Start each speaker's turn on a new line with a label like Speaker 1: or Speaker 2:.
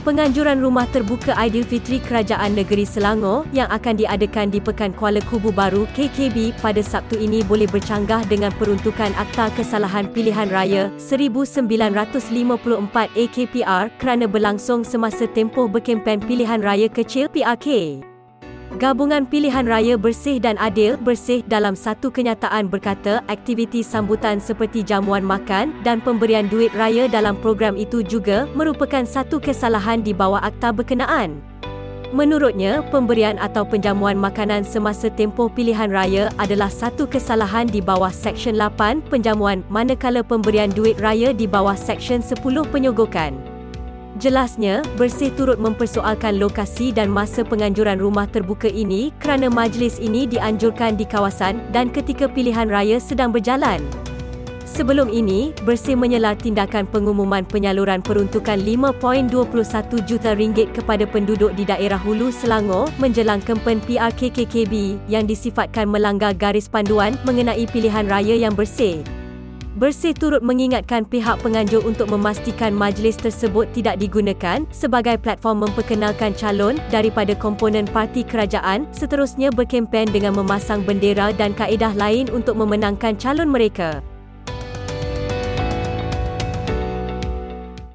Speaker 1: Penganjuran Rumah Terbuka Aidilfitri Kerajaan Negeri Selangor yang akan diadakan di Pekan Kuala Kubu Baru KKB pada Sabtu ini boleh bercanggah dengan peruntukan Akta Kesalahan Pilihan Raya 1954 AKPR kerana berlangsung semasa tempoh berkempen pilihan raya kecil PRK. Gabungan Pilihan Raya Bersih dan Adil Bersih dalam satu kenyataan berkata aktiviti sambutan seperti jamuan makan dan pemberian duit raya dalam program itu juga merupakan satu kesalahan di bawah akta berkenaan. Menurutnya, pemberian atau penjamuan makanan semasa tempoh pilihan raya adalah satu kesalahan di bawah Seksyen 8 penjamuan manakala pemberian duit raya di bawah Seksyen 10 penyogokan. Jelasnya, Bersih turut mempersoalkan lokasi dan masa penganjuran rumah terbuka ini kerana majlis ini dianjurkan di kawasan dan ketika pilihan raya sedang berjalan. Sebelum ini, Bersih menyela tindakan pengumuman penyaluran peruntukan RM5.21 juta kepada penduduk di daerah Hulu Selangor menjelang kempen PRK-KKB yang disifatkan melanggar garis panduan mengenai pilihan raya yang bersih. Bersih turut mengingatkan pihak penganjur untuk memastikan majlis tersebut tidak digunakan sebagai platform memperkenalkan calon daripada komponen parti kerajaan, seterusnya berkempen dengan memasang bendera dan kaedah lain untuk memenangkan calon mereka.